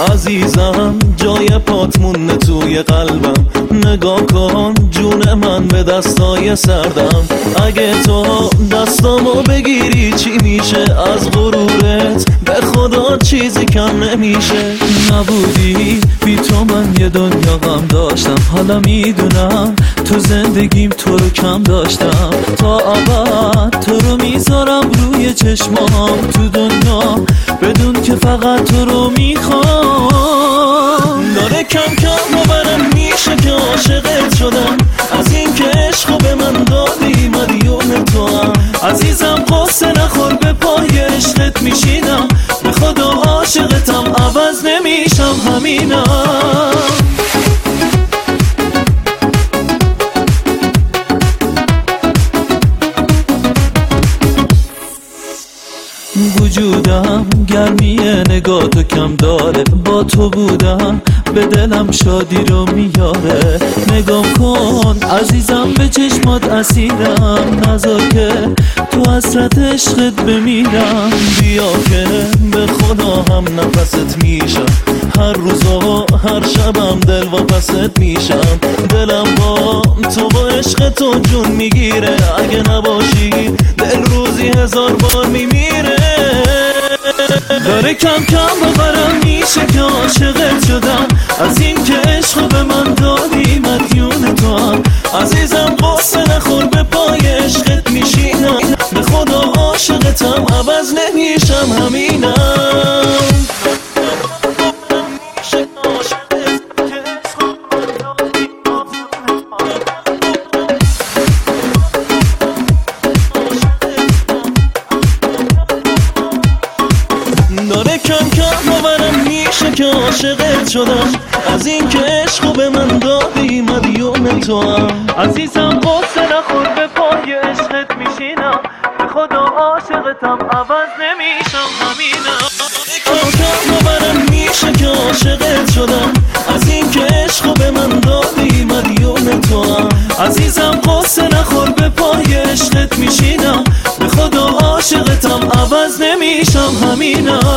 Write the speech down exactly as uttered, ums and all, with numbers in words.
عزیزم جای پات مونه توی قلبم، نگاه کن جون من به دستای سردم. اگه تو دستامو بگیری چی میشه؟ از غرورت به خدا چیزی کم نمیشه. نبودی بی تو من یه دنیا غم داشتم، حالا میدونم تو زندگیم تو رو کم داشتم. تا ابد تو رو میذارم روی چشمام تو دنیا، بدون که فقط تو رو میخوام. داره کم کم باورم میشه که عاشقت شدم، از این که عشقو به من دادی مدیون تو هم. عزیزم قصه نخور به پای عشقت میشینم، به خدا عاشقتم عوض نمیشم همینم. وجودم گرمی نگاه تو کم داره، با تو بودم به دلم شادی رو میاره. نگاه کن عزیزم به چشمات اسیرم، نذار که تو حسرت عشقت بمیرم. بیا که به خدا هم نفست میشم، هر روز و هر شبم دل واپست میشم. دلم با تو با عشق تو جون میگیره، اگه نباشی دل روزی هزار بار میمیره. داره کم کم باورم میشه که عاشقت شدم، از این که عشقو به من دادی مدیون تو هم. عزیزم قصه نخور به پای عشقت میشینم، به خدا عاشقتم عوض نمیشم همینم. داره کم کم باورم میشه که عاشقت شدم، از این که عشقو به من دادی مدیون تو هم. عزیزم قصه نخور به پای عشقت میشینم، به خدا عاشقتم عوض نمیشم همینم. کم کم باورم میشه که عاشقت شدم، از این که عشقو به من دادی مدیون تو هم. عزیزم قصه نخور به پای عشقت میشینم، به خدا عاشقتم عوض نمیشم همینم.